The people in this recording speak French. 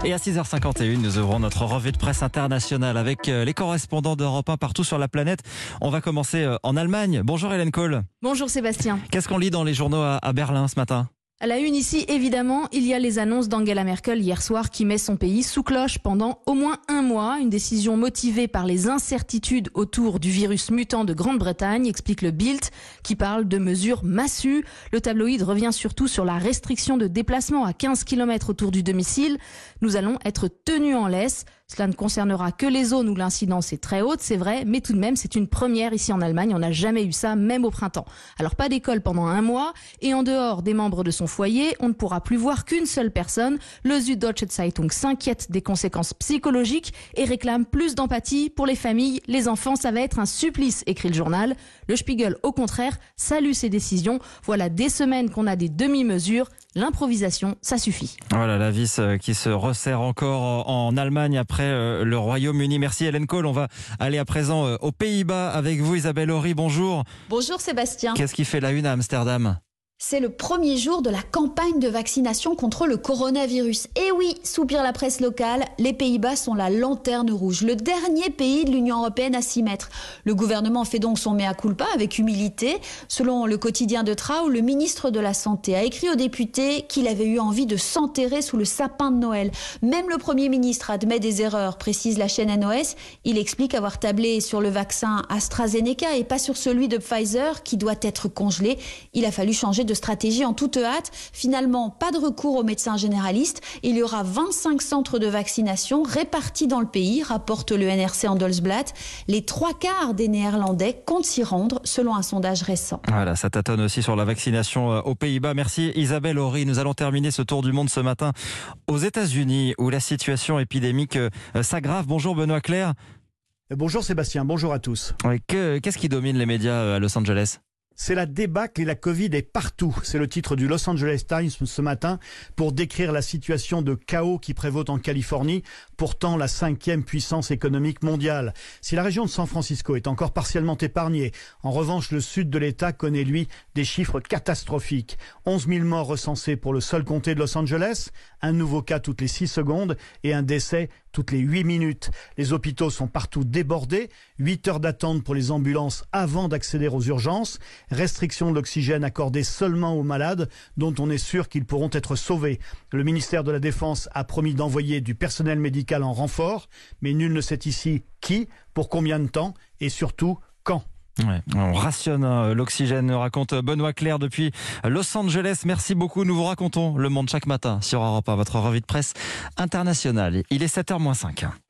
Et à 6h51, nous ouvrons notre revue de presse internationale avec les correspondants d'Europe 1 partout sur la planète. On va commencer en Allemagne. Bonjour Hélène Kohl. Bonjour Sébastien. Qu'est-ce qu'on lit dans les journaux à Berlin ce matin ? À la une ici, évidemment, il y a les annonces d'Angela Merkel hier soir qui met son pays sous cloche pendant au moins un mois. Une décision motivée par les incertitudes autour du virus mutant de Grande-Bretagne, explique le Bild, qui parle de mesures massues. Le tabloïd revient surtout sur la restriction de déplacement à 15 km autour du domicile. Nous allons être tenus en laisse. Cela ne concernera que les zones où l'incidence est très haute, c'est vrai, mais tout de même, c'est une première ici en Allemagne. On n'a jamais eu ça, même au printemps. Alors, pas d'école pendant un mois, et en dehors des membres de son foyer, on ne pourra plus voir qu'une seule personne. Le Süddeutsche Zeitung s'inquiète des conséquences psychologiques et réclame plus d'empathie pour les familles. Les enfants, ça va être un supplice, écrit le journal. Le Spiegel, au contraire, salue ces décisions. Voilà des semaines qu'on a des demi-mesures. L'improvisation, ça suffit. Voilà la vis qui se resserre encore en Allemagne après le Royaume-Uni. Merci Hélène Kohl. On va aller à présent aux Pays-Bas avec vous Isabelle Horry. Bonjour. Bonjour Sébastien. Qu'est-ce qui fait la une à Amsterdam ? C'est le premier jour de la campagne de vaccination contre le coronavirus. Et oui, soupire la presse locale, les Pays-Bas sont la lanterne rouge, le dernier pays de l'Union européenne à s'y mettre. Le gouvernement fait donc son mea culpa avec humilité. Selon le quotidien de Trouw, le ministre de la Santé a écrit aux députés qu'il avait eu envie de s'enterrer sous le sapin de Noël. Même le Premier ministre admet des erreurs, précise la chaîne NOS. Il explique avoir tablé sur le vaccin AstraZeneca et pas sur celui de Pfizer qui doit être congelé. Il a fallu changer de stratégie en toute hâte. Finalement, pas de recours aux médecins généralistes. Il y aura 25 centres de vaccination répartis dans le pays, rapporte le NRC Handelsblatt. Les 3/4 des Néerlandais comptent s'y rendre, selon un sondage récent. Voilà, ça tâtonne aussi sur la vaccination aux Pays-Bas. Merci Isabelle Horry. Nous allons terminer ce tour du monde ce matin aux États-Unis, où la situation épidémique s'aggrave. Bonjour Benoît Clair. Bonjour Sébastien, bonjour à tous. Qu'est-ce qui domine les médias à Los Angeles ? C'est la débâcle et la Covid est partout. C'est le titre du Los Angeles Times ce matin pour décrire la situation de chaos qui prévaut en Californie, pourtant la 5e puissance économique mondiale. Si la région de San Francisco est encore partiellement épargnée, en revanche le sud de l'État connaît lui des chiffres catastrophiques. 11 000 morts recensés pour le seul comté de Los Angeles, un nouveau cas toutes les 6 secondes et un décès toutes les 8 minutes. Les hôpitaux sont partout débordés, 8 heures d'attente pour les ambulances avant d'accéder aux urgences, restriction de l'oxygène accordée seulement aux malades dont on est sûr qu'ils pourront être sauvés. Le ministère de la Défense a promis d'envoyer du personnel médical en renfort, mais nul ne sait ici qui, pour combien de temps et surtout quand. Ouais, on rationne l'oxygène, raconte Benoît Clair depuis Los Angeles. Merci beaucoup. Nous vous racontons le monde chaque matin sur Europe 1, votre revue de presse internationale. Il est 7h moins 5.